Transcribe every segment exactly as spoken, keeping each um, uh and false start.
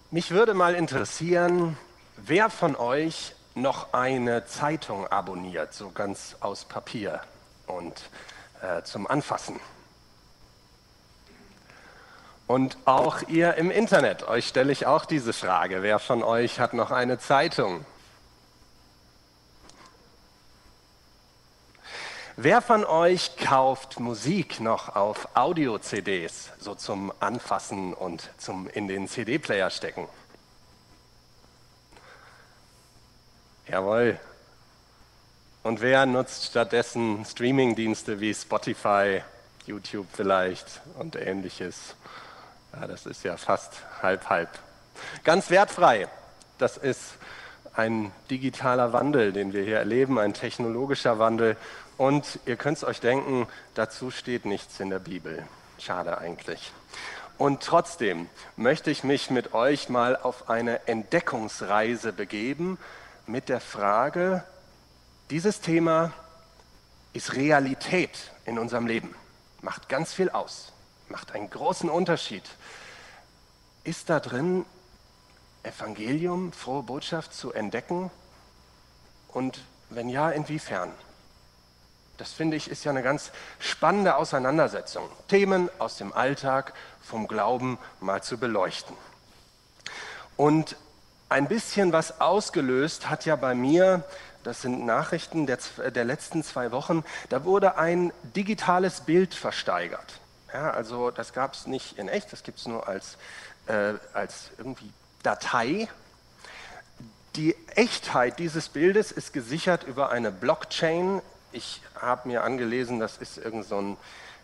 Mich würde mal interessieren, wer von euch noch eine Zeitung abonniert, so ganz aus Papier und äh, zum Anfassen. Und auch ihr im Internet, euch stelle ich auch diese Frage, wer von euch hat noch eine Zeitung? Wer von euch kauft Musik noch auf Audio-C Ds, so zum Anfassen und zum in den C D-Player stecken? Jawohl. Und wer nutzt stattdessen Streaming-Dienste wie Spotify, YouTube vielleicht und ähnliches? Ja, das ist ja fast halb-halb. Ganz wertfrei. Das ist ein digitaler Wandel, den wir hier erleben, ein technologischer Wandel. Und ihr könnt es euch denken, dazu steht nichts in der Bibel. Schade eigentlich. Und trotzdem möchte ich mich mit euch mal auf eine Entdeckungsreise begeben mit der Frage, dieses Thema ist Realität in unserem Leben, macht ganz viel aus, macht einen großen Unterschied. Ist da drin Evangelium, frohe Botschaft zu entdecken? Und wenn ja, inwiefern? Das finde ich ist ja eine ganz spannende Auseinandersetzung. Themen aus dem Alltag vom Glauben mal zu beleuchten. Und ein bisschen was ausgelöst hat ja bei mir, das sind Nachrichten der, der letzten zwei Wochen, da wurde ein digitales Bild versteigert. Ja, also das gab es nicht in echt, das gibt es nur als, äh, als irgendwie Datei. Die Echtheit dieses Bildes ist gesichert über eine Blockchain. Ich habe mir angelesen, das ist irgend so ein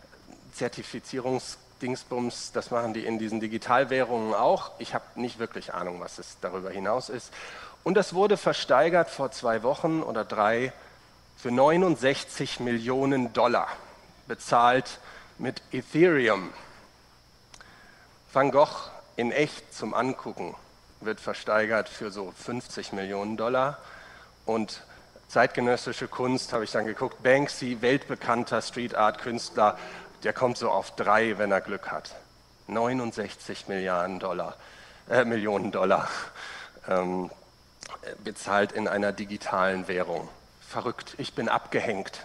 Zertifizierungsdingsbums, das machen die in diesen Digitalwährungen auch. Ich habe nicht wirklich Ahnung, was es darüber hinaus ist. Und das wurde versteigert vor zwei Wochen oder drei für neunundsechzig Millionen Dollar, bezahlt mit Ethereum. Van Gogh in echt zum Angucken wird versteigert für so fünfzig Millionen Dollar und zeitgenössische Kunst, habe ich dann geguckt, Banksy, weltbekannter Street-Art-Künstler, der kommt so auf drei, wenn er Glück hat. neunundsechzig Milliarden Dollar, äh, Millionen Dollar ähm, bezahlt in einer digitalen Währung. Verrückt, ich bin abgehängt.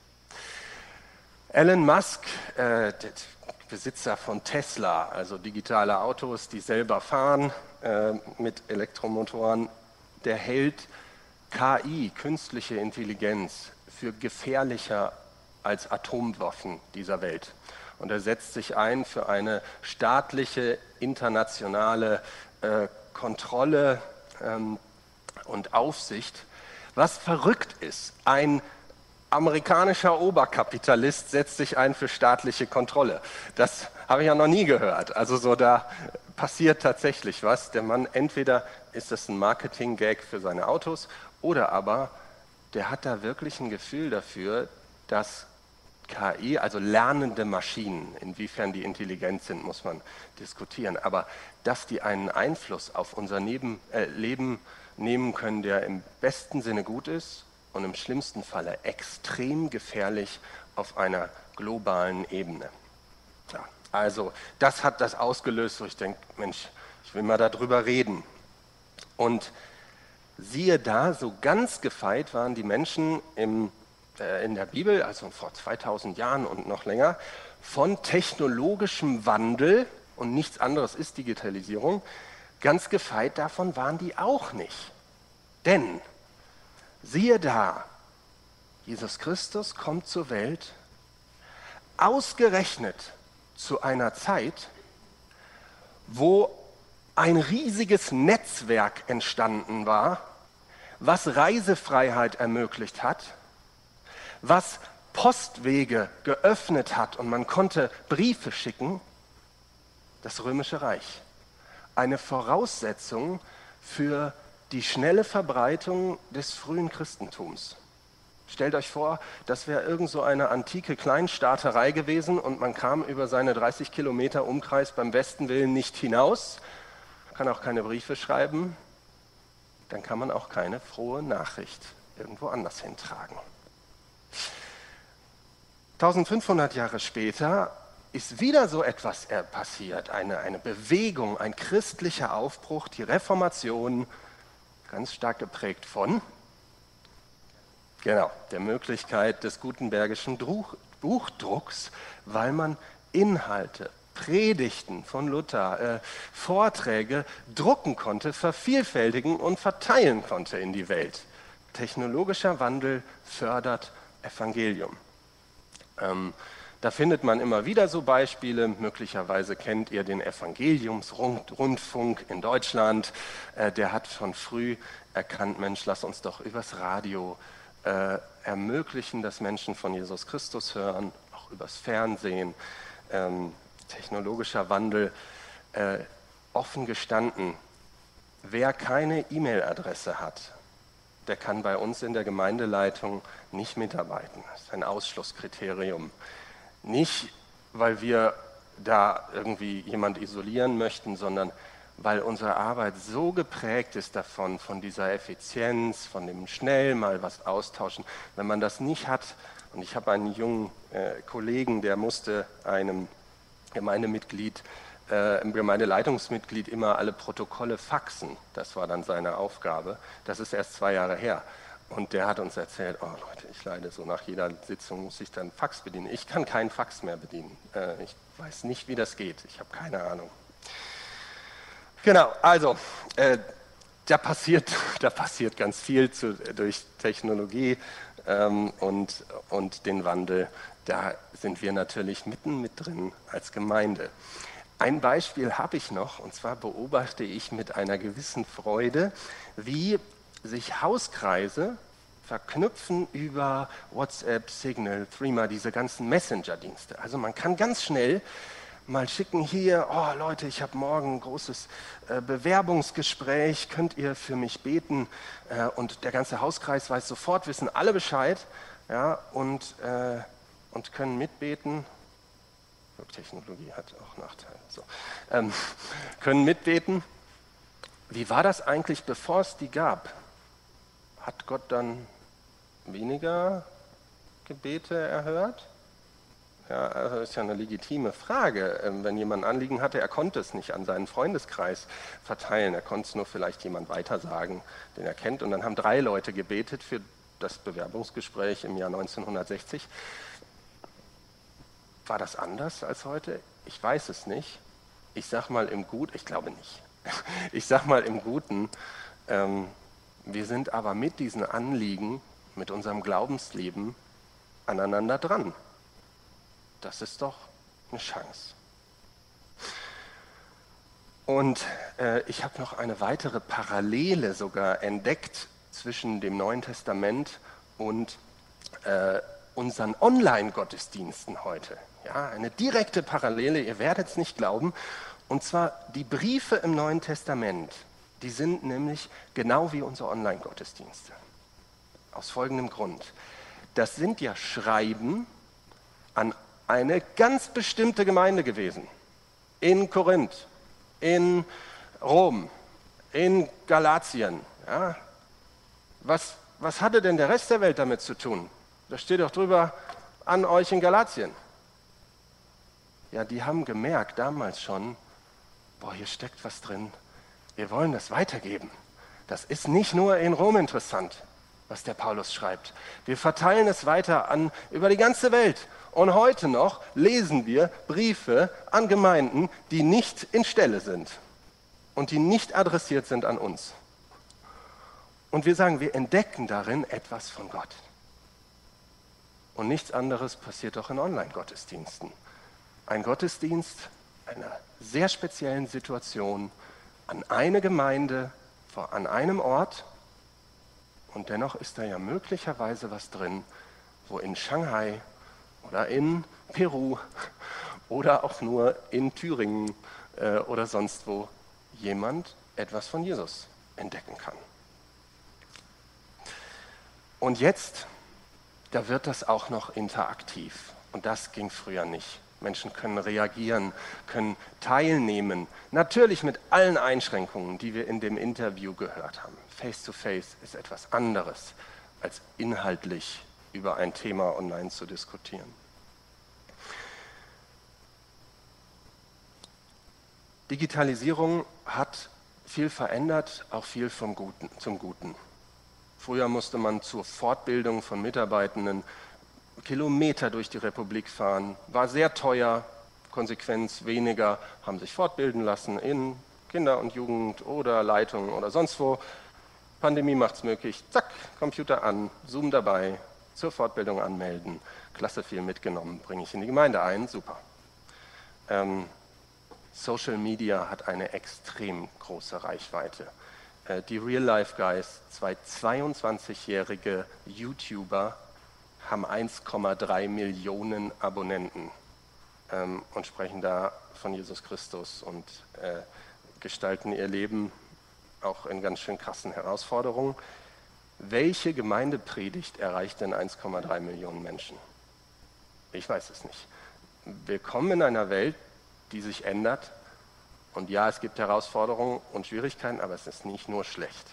Elon Musk, äh, der Besitzer von Tesla, also digitale Autos, die selber fahren äh, mit Elektromotoren, der hält K I, künstliche Intelligenz, für gefährlicher als Atomwaffen dieser Welt. Und er setzt sich ein für eine staatliche, internationale äh, Kontrolle ähm, und Aufsicht. Was verrückt ist, ein amerikanischer Oberkapitalist setzt sich ein für staatliche Kontrolle. Das habe ich ja noch nie gehört. Also so, da passiert tatsächlich was. Der Mann, entweder ist das ein Marketing-Gag für seine Autos oder aber der hat da wirklich ein Gefühl dafür, dass K I, also lernende Maschinen, inwiefern die intelligent sind, muss man diskutieren, aber dass die einen Einfluss auf unser Neben, äh, Leben nehmen können, der im besten Sinne gut ist und im schlimmsten Falle extrem gefährlich auf einer globalen Ebene. Ja, also das hat das ausgelöst, wo ich denke, Mensch, ich will mal darüber reden. Und siehe da, so ganz gefeit waren die Menschen im, äh, in der Bibel, also vor zweitausend Jahren und noch länger, von technologischem Wandel, und nichts anderes ist Digitalisierung, ganz gefeit davon waren die auch nicht. Denn, siehe da, Jesus Christus kommt zur Welt, ausgerechnet zu einer Zeit, wo ein riesiges Netzwerk entstanden war, was Reisefreiheit ermöglicht hat, was Postwege geöffnet hat und man konnte Briefe schicken, das Römische Reich. Eine Voraussetzung für die schnelle Verbreitung des frühen Christentums. Stellt euch vor, das wäre irgend so eine antike Kleinstaaterei gewesen und man kam über seine dreißig Kilometer Umkreis beim besten Willen nicht hinaus, kann auch keine Briefe schreiben, dann kann man auch keine frohe Nachricht irgendwo anders hintragen. eintausendfünfhundert Jahre später ist wieder so etwas äh, passiert, eine, eine Bewegung, ein christlicher Aufbruch, die Reformation, ganz stark geprägt von, genau, der Möglichkeit des Gutenbergischen Druch, Buchdrucks, weil man Inhalte, Predigten von Luther, äh, Vorträge drucken konnte, vervielfältigen und verteilen konnte in die Welt. Technologischer Wandel fördert Evangelium. Ähm, da findet man immer wieder so Beispiele. Möglicherweise kennt ihr den Evangeliumsrundfunk in Deutschland. Äh, der hat schon früh erkannt, Mensch, lass uns doch übers Radio äh, ermöglichen, dass Menschen von Jesus Christus hören, auch übers Fernsehen. Ähm, technologischer Wandel, äh, offen gestanden. Wer keine E-Mail-Adresse hat, der kann bei uns in der Gemeindeleitung nicht mitarbeiten. Das ist ein Ausschlusskriterium. Nicht, weil wir da irgendwie jemand isolieren möchten, sondern weil unsere Arbeit so geprägt ist davon, von dieser Effizienz, von dem schnell mal was austauschen. Wenn man das nicht hat, und ich habe einen jungen äh, Kollegen, der musste einem Gemeindemitglied, äh, im Gemeindeleitungsmitglied immer alle Protokolle faxen. Das war dann seine Aufgabe. Das ist erst zwei Jahre her. Und der hat uns erzählt, oh Leute, ich leide so, nach jeder Sitzung muss ich dann Fax bedienen. Ich kann keinen Fax mehr bedienen. Äh, ich weiß nicht, wie das geht. Ich habe keine Ahnung. Genau, also äh, da, passiert, da passiert ganz viel zu, durch Technologie ähm, und, und den Wandel. Da sind wir natürlich mitten mit drin als Gemeinde. Ein Beispiel habe ich noch, und zwar beobachte ich mit einer gewissen Freude, wie sich Hauskreise verknüpfen über WhatsApp, Signal, Threema, diese ganzen Messenger-Dienste. Also man kann ganz schnell mal schicken hier, oh Leute, ich habe morgen ein großes äh, Bewerbungsgespräch, könnt ihr für mich beten? Äh, und der ganze Hauskreis weiß sofort, wissen alle Bescheid, ja, und, äh, und können mitbeten. Technologie hat auch Nachteile. So. Ähm, können mitbeten. Wie war das eigentlich, bevor es die gab? Hat Gott dann weniger Gebete erhört? Ja, also ist ja eine legitime Frage. Wenn jemand ein Anliegen hatte, er konnte es nicht an seinen Freundeskreis verteilen, er konnte es nur vielleicht jemand weitersagen, den er kennt. Und dann haben drei Leute gebetet für das Bewerbungsgespräch im Jahr neunzehnhundertsechzig. War das anders als heute? Ich weiß es nicht. Ich sage mal im Guten, ich glaube nicht. Ich sage mal im Guten, ähm, wir sind aber mit diesen Anliegen, mit unserem Glaubensleben aneinander dran. Das ist doch eine Chance. Und äh, ich habe noch eine weitere Parallele sogar entdeckt zwischen dem Neuen Testament und äh, unseren Online-Gottesdiensten heute. Ja, eine direkte Parallele, ihr werdet es nicht glauben. Und zwar die Briefe im Neuen Testament, die sind nämlich genau wie unsere Online-Gottesdienste. Aus folgendem Grund. Das sind ja Schreiben an eine ganz bestimmte Gemeinde gewesen. In Korinth, in Rom, in Galatien. Ja. Was, was hatte denn der Rest der Welt damit zu tun? Da steht doch drüber, an euch in Galatien. Ja, die haben gemerkt damals schon, boah, hier steckt was drin. Wir wollen das weitergeben. Das ist nicht nur in Rom interessant, was der Paulus schreibt. Wir verteilen es weiter an, über die ganze Welt. Und heute noch lesen wir Briefe an Gemeinden, die nicht in Stelle sind und die nicht adressiert sind an uns. Und wir sagen, wir entdecken darin etwas von Gott. Und nichts anderes passiert doch in Online-Gottesdiensten. Ein Gottesdienst einer sehr speziellen Situation an eine Gemeinde, an einem Ort. Und dennoch ist da ja möglicherweise was drin, wo in Shanghai oder in Peru oder auch nur in Thüringen äh, oder sonst wo jemand etwas von Jesus entdecken kann. Und jetzt, da wird das auch noch interaktiv. Und das ging früher nicht. Menschen können reagieren, können teilnehmen. Natürlich mit allen Einschränkungen, die wir in dem Interview gehört haben. Face-to-face ist etwas anderes, als inhaltlich über ein Thema online zu diskutieren. Digitalisierung hat viel verändert, auch viel vom Guten, zum Guten. Früher musste man zur Fortbildung von Mitarbeitenden Kilometer durch die Republik fahren, war sehr teuer, Konsequenz weniger, haben sich fortbilden lassen in Kinder- und Jugend oder Leitungen oder sonst wo. Pandemie macht es möglich, zack, Computer an, Zoom dabei, zur Fortbildung anmelden, klasse, viel mitgenommen, bringe ich in die Gemeinde ein, super. Ähm, Social Media hat eine extrem große Reichweite. Äh, die Real Life Guys, zwei zweiundzwanzigjährige YouTuber, haben eins Komma drei Millionen Abonnenten ähm, und sprechen da von Jesus Christus und äh, gestalten ihr Leben auch in ganz schön krassen Herausforderungen. Welche Gemeindepredigt erreicht denn eins Komma drei Millionen Menschen? Ich weiß es nicht. Wir kommen in einer Welt, die sich ändert. Und ja, es gibt Herausforderungen und Schwierigkeiten, aber es ist nicht nur schlecht.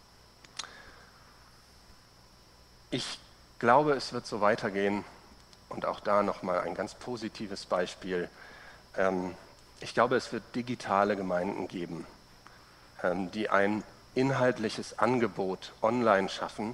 Ich glaube, es wird so weitergehen. Und auch da nochmal ein ganz positives Beispiel. Ähm, ich glaube, es wird digitale Gemeinden geben, ähm, die ein inhaltliches Angebot online schaffen.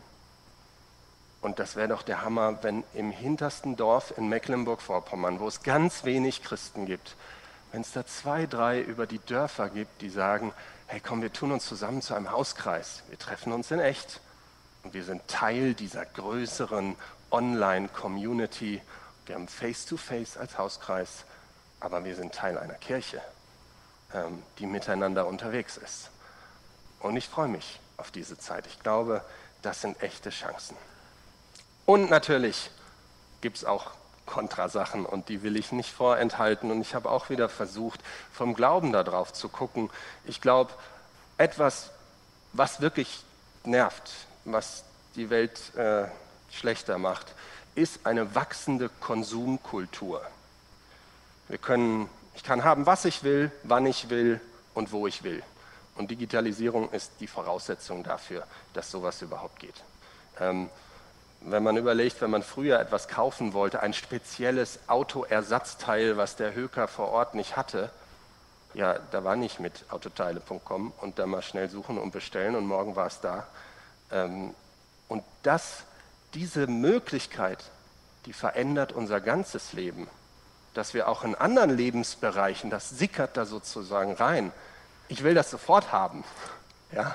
Und das wäre doch der Hammer, wenn im hintersten Dorf in Mecklenburg-Vorpommern, wo es ganz wenig Christen gibt, wenn es da zwei, drei über die Dörfer gibt, die sagen, hey komm, wir tun uns zusammen zu einem Hauskreis, wir treffen uns in echt und wir sind Teil dieser größeren Online-Community, wir haben Face-to-Face als Hauskreis, aber wir sind Teil einer Kirche, ähm, die miteinander unterwegs ist. Und ich freue mich auf diese Zeit. Ich glaube, das sind echte Chancen. Und natürlich gibt es auch Kontrasachen und die will ich nicht vorenthalten. Und ich habe auch wieder versucht, vom Glauben darauf zu gucken. Ich glaube, etwas, was wirklich nervt, was die Welt äh, schlechter macht, ist eine wachsende Konsumkultur. Wir können, ich kann haben, was ich will, wann ich will und wo ich will. Und Digitalisierung ist die Voraussetzung dafür, dass sowas überhaupt geht. Ähm, wenn man überlegt, wenn man früher etwas kaufen wollte, ein spezielles Autoersatzteil, was der Höker vor Ort nicht hatte, ja, da war nicht mit autoteile punkt com und dann mal schnell suchen und bestellen und morgen war es da. Ähm, und das, diese Möglichkeit, die verändert unser ganzes Leben, dass wir auch in anderen Lebensbereichen, das sickert da sozusagen rein. Ich will das sofort haben. Ja?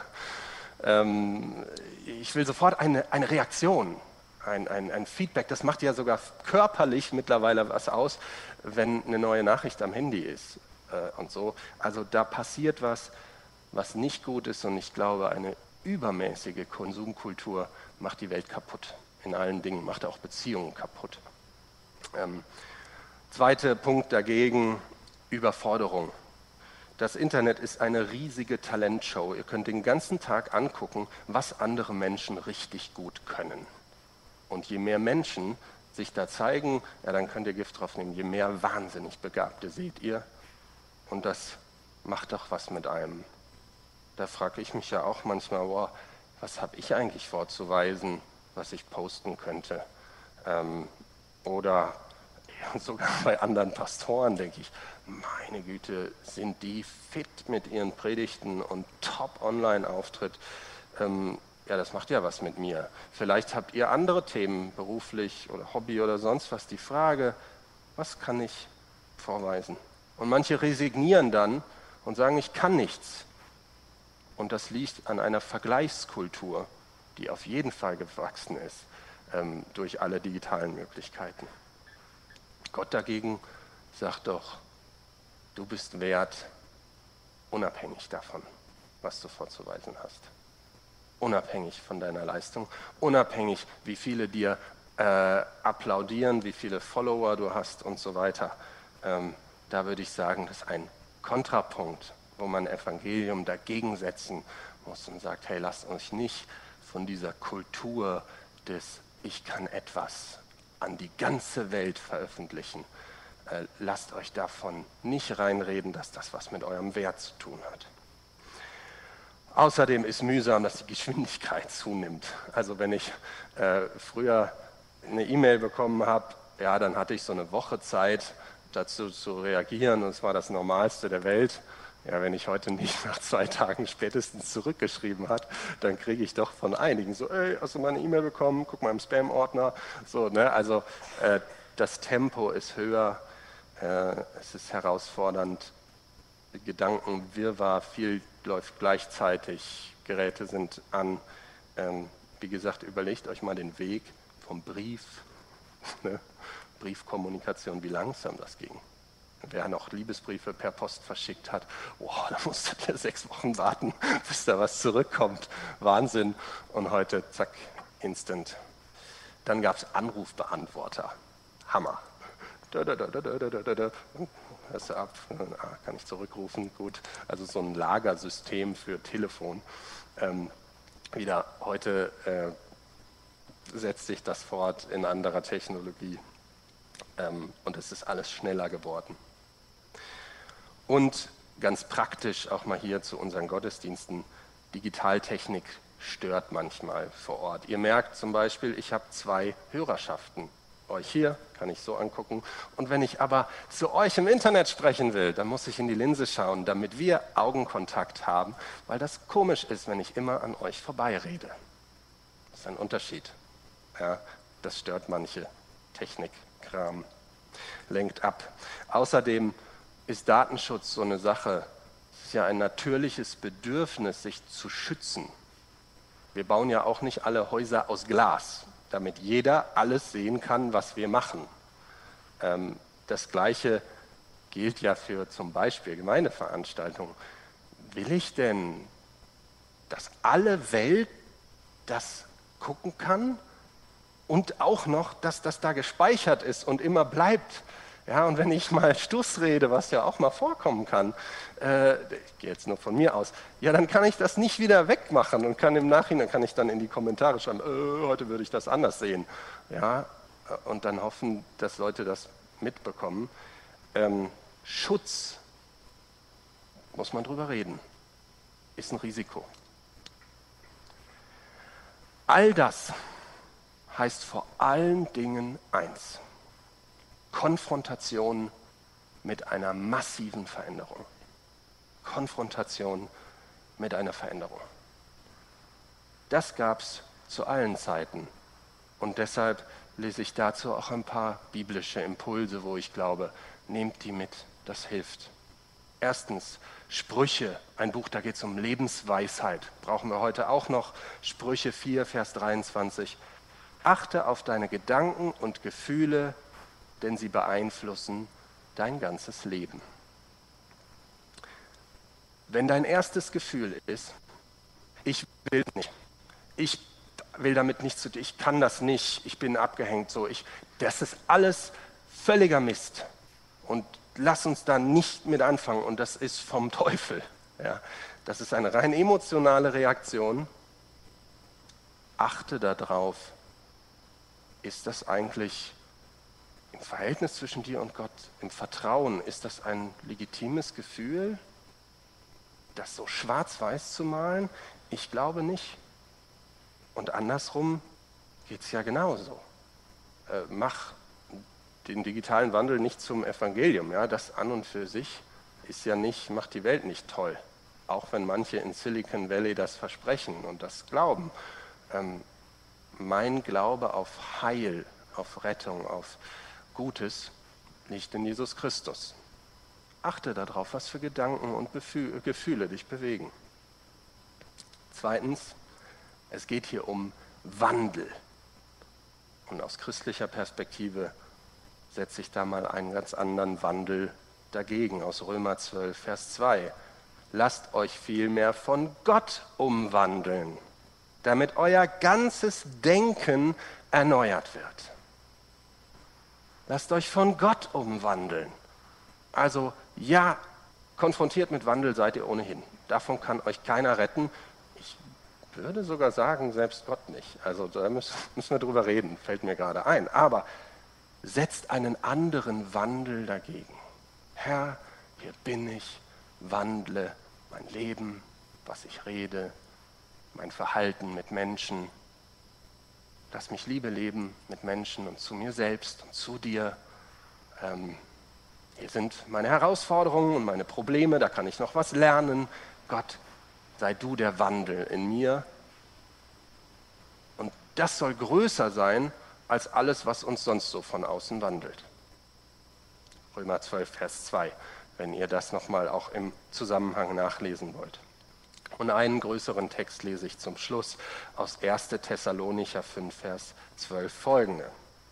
Ähm, ich will sofort eine, eine Reaktion, ein, ein, ein Feedback. Das macht ja sogar körperlich mittlerweile was aus, wenn eine neue Nachricht am Handy ist äh, und so. Also da passiert was, was nicht gut ist und ich glaube, eine übermäßige Konsumkultur macht die Welt kaputt. In allen Dingen, macht auch Beziehungen kaputt. Ähm, zweiter Punkt dagegen, Überforderung. Das Internet ist eine riesige Talentshow. Ihr könnt den ganzen Tag angucken, was andere Menschen richtig gut können. Und je mehr Menschen sich da zeigen, ja, dann könnt ihr Gift drauf nehmen, je mehr wahnsinnig Begabte seht ihr. Und das macht doch was mit einem. Da frage ich mich ja auch manchmal, boah, was habe ich eigentlich vorzuweisen, was ich posten könnte? Ähm, oder ja, sogar bei anderen Pastoren denke ich, meine Güte, sind die fit mit ihren Predigten und Top-Online-Auftritt. Ähm, ja, das macht ja was mit mir. Vielleicht habt ihr andere Themen, beruflich oder Hobby oder sonst was. Die Frage, was kann ich vorweisen? Und manche resignieren dann und sagen, ich kann nichts. Und das liegt an einer Vergleichskultur, die auf jeden Fall gewachsen ist ähm, durch alle digitalen Möglichkeiten. Gott dagegen sagt doch, du bist wert, unabhängig davon, was du vorzuweisen hast. Unabhängig von deiner Leistung, unabhängig, wie viele dir äh, applaudieren, wie viele Follower du hast und so weiter. Ähm, da würde ich sagen, das ist ein Kontrapunkt, wo man Evangelium dagegen setzen muss und sagt, hey, lasst euch nicht von dieser Kultur des Ich kann etwas an die ganze Welt veröffentlichen. Äh, lasst euch davon nicht reinreden, dass das was mit eurem Wert zu tun hat. Außerdem ist mühsam, dass die Geschwindigkeit zunimmt. Also wenn ich äh, früher eine E-Mail bekommen habe, ja, dann hatte ich so eine Woche Zeit, dazu zu reagieren und es war das Normalste der Welt. Ja, wenn ich heute nicht nach zwei Tagen spätestens zurückgeschrieben hat, dann kriege ich doch von einigen so, ey, hast du mal eine E-Mail bekommen? Guck mal im Spam-Ordner. So, ne? Also äh, das Tempo ist höher, äh, es ist herausfordernd, Gedankenwirrwarr, viel läuft gleichzeitig, Geräte sind an. Ähm, wie gesagt, überlegt euch mal den Weg vom Brief, ne? Briefkommunikation, wie langsam das ging. Wer noch Liebesbriefe per Post verschickt hat, oh, da musstet ihr sechs Wochen warten, bis da was zurückkommt. Wahnsinn. Und heute, zack, instant. Dann gab es Anrufbeantworter. Hammer. Da, da, da, da, da, da, da, da. Hörst du ab? Ah, kann ich zurückrufen? Gut. Also so ein Lagersystem für Telefon. Ähm, wieder heute äh, setzt sich das fort in anderer Technologie. Ähm, und es ist alles schneller geworden. Und ganz praktisch auch mal hier zu unseren Gottesdiensten, Digitaltechnik stört manchmal vor Ort. Ihr merkt zum Beispiel, ich habe zwei Hörerschaften. Euch hier kann ich so angucken. Und wenn ich aber zu euch im Internet sprechen will, dann muss ich in die Linse schauen, damit wir Augenkontakt haben, weil das komisch ist, wenn ich immer an euch vorbeirede. Das ist ein Unterschied. Ja, das stört manche. Technikkram lenkt ab. Außerdem ist Datenschutz so eine Sache. Es ist ja ein natürliches Bedürfnis, sich zu schützen. Wir bauen ja auch nicht alle Häuser aus Glas, damit jeder alles sehen kann, was wir machen. Ähm, das Gleiche gilt ja für zum Beispiel Gemeindeveranstaltungen. Will ich denn, dass alle Welt das gucken kann und auch noch, dass das da gespeichert ist und immer bleibt? Ja, und wenn ich mal Stuss rede, was ja auch mal vorkommen kann, äh, ich gehe jetzt nur von mir aus, ja, dann kann ich das nicht wieder wegmachen und kann im Nachhinein, kann ich dann in die Kommentare schreiben, äh, heute würde ich das anders sehen. Ja, und dann hoffen, dass Leute das mitbekommen. Ähm, Schutz, muss man drüber reden, ist ein Risiko. All das heißt vor allen Dingen eins: Konfrontation mit einer massiven Veränderung. Konfrontation mit einer Veränderung. Das gab es zu allen Zeiten. Und deshalb lese ich dazu auch ein paar biblische Impulse, wo ich glaube, nehmt die mit, das hilft. Erstens, Sprüche, ein Buch, da geht es um Lebensweisheit. Brauchen wir heute auch noch. Sprüche vier, Vers dreiundzwanzig. Achte auf deine Gedanken und Gefühle, denn sie beeinflussen dein ganzes Leben. Wenn dein erstes Gefühl ist, ich will nicht, ich will damit nichts zu tun, ich kann das nicht, ich bin abgehängt, so, ich, das ist alles völliger Mist. Und lass uns da nicht mit anfangen, und das ist vom Teufel. Ja. Das ist eine rein emotionale Reaktion. Achte darauf, ist das eigentlich im Verhältnis zwischen dir und Gott, im Vertrauen, ist das ein legitimes Gefühl, das so schwarz-weiß zu malen? Ich glaube nicht. Und andersrum geht es ja genauso. Äh, mach den digitalen Wandel nicht zum Evangelium. Ja? Das an und für sich ist ja nicht, macht die Welt nicht toll. Auch wenn manche in Silicon Valley das versprechen und das glauben. Ähm, mein Glaube auf Heil, auf Rettung, auf Gutes liegt in Jesus Christus. Achte darauf, was für Gedanken und Befü- Gefühle dich bewegen. Zweitens, es geht hier um Wandel. Und aus christlicher Perspektive setze ich da mal einen ganz anderen Wandel dagegen, aus Römer zwölf, Vers zwei. Lasst euch vielmehr von Gott umwandeln, damit euer ganzes Denken erneuert wird. Lasst euch von Gott umwandeln. Also ja, konfrontiert mit Wandel seid ihr ohnehin. Davon kann euch keiner retten. Ich würde sogar sagen, selbst Gott nicht. Also da müssen, müssen wir drüber reden, fällt mir gerade ein. Aber setzt einen anderen Wandel dagegen. Herr, hier bin ich, wandle mein Leben, was ich rede, mein Verhalten mit Menschen. Lass mich Liebe leben mit Menschen und zu mir selbst und zu dir. Ähm, hier sind meine Herausforderungen und meine Probleme, da kann ich noch was lernen. Gott, sei du der Wandel in mir. Und das soll größer sein als alles, was uns sonst so von außen wandelt. Römer zwölf, Vers zwei, wenn ihr das nochmal auch im Zusammenhang nachlesen wollt. Und einen größeren Text lese ich zum Schluss aus erster Thessalonicher fünf, Vers zwölf folgende.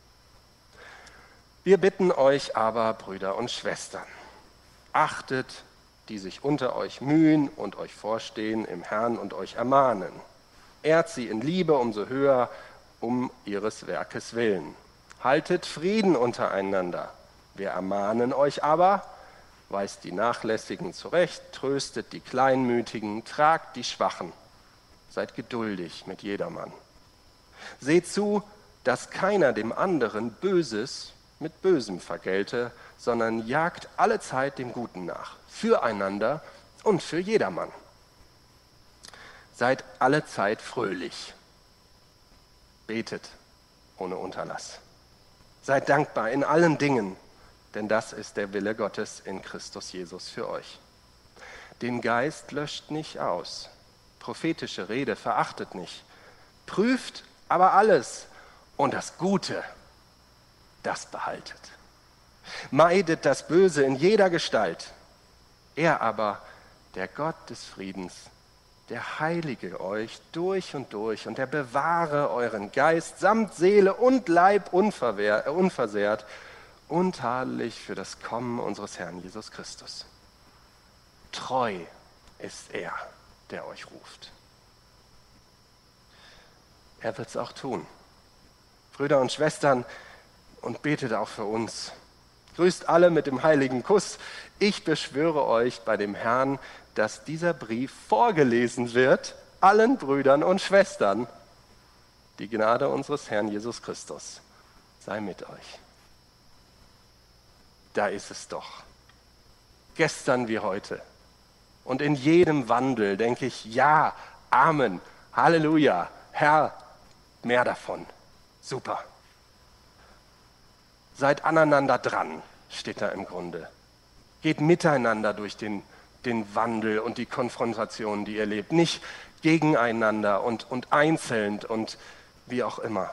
Wir bitten euch aber, Brüder und Schwestern, achtet, die sich unter euch mühen und euch vorstehen im Herrn und euch ermahnen. Ehrt sie in Liebe umso höher, um ihres Werkes willen. Haltet Frieden untereinander. Wir ermahnen euch aber, weist die Nachlässigen zurecht, tröstet die Kleinmütigen, tragt die Schwachen. Seid geduldig mit jedermann. Seht zu, dass keiner dem anderen Böses mit Bösem vergelte, sondern jagt allezeit dem Guten nach, füreinander und für jedermann. Seid allezeit fröhlich. Betet ohne Unterlass. Seid dankbar in allen Dingen, denn das ist der Wille Gottes in Christus Jesus für euch. Den Geist löscht nicht aus. Prophetische Rede verachtet nicht. Prüft aber alles und das Gute, das behaltet. Meidet das Böse in jeder Gestalt. Er aber, der Gott des Friedens, der heilige euch durch und durch und der bewahre euren Geist samt Seele und Leib unverwehr, unversehrt, untadelig für das Kommen unseres Herrn Jesus Christus. Treu ist er, der euch ruft. Er wird es auch tun. Brüder und Schwestern, und betet auch für uns. Grüßt alle mit dem heiligen Kuss. Ich beschwöre euch bei dem Herrn, dass dieser Brief vorgelesen wird, allen Brüdern und Schwestern. Die Gnade unseres Herrn Jesus Christus sei mit euch. Da ist es doch. Gestern wie heute. Und in jedem Wandel denke ich, ja, Amen, Halleluja, Herr, mehr davon. Super. Seid aneinander dran, steht da im Grunde. Geht miteinander durch den, den Wandel und die Konfrontation, die ihr lebt. Nicht gegeneinander und, und einzeln und wie auch immer.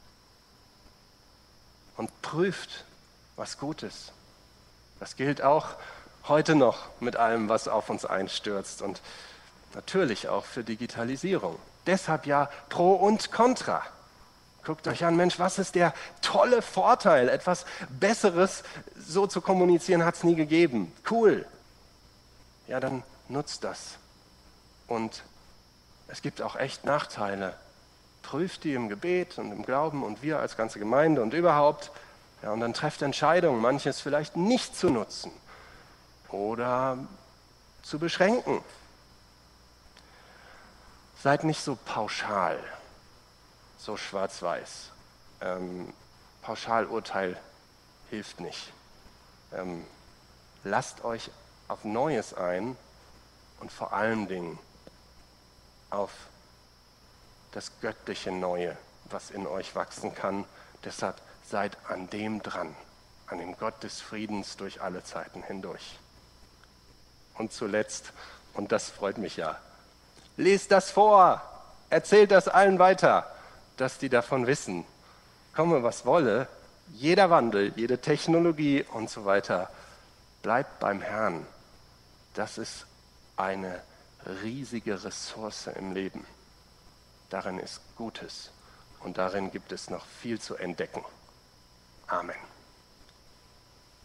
Und prüft, was gut ist. Das gilt auch heute noch mit allem, was auf uns einstürzt und natürlich auch für Digitalisierung. Deshalb ja Pro und Contra. Guckt euch an, Mensch, was ist der tolle Vorteil? Etwas Besseres so zu kommunizieren hat es nie gegeben. Cool. Ja, dann nutzt das. Und es gibt auch echt Nachteile. Prüft die im Gebet und im Glauben und wir als ganze Gemeinde und überhaupt. Ja, und dann trefft Entscheidungen, manches vielleicht nicht zu nutzen oder zu beschränken. Seid nicht so pauschal. So schwarz-weiß. Ähm, Pauschalurteil hilft nicht. Ähm, lasst euch auf Neues ein und vor allen Dingen auf das göttliche Neue, was in euch wachsen kann. Deshalb seid an dem dran, an dem Gott des Friedens durch alle Zeiten hindurch. Und zuletzt, und das freut mich ja, lest das vor, erzählt das allen weiter, dass die davon wissen, komme was wolle, jeder Wandel, jede Technologie und so weiter, bleibt beim Herrn. Das ist eine riesige Ressource im Leben. Darin ist Gutes und darin gibt es noch viel zu entdecken.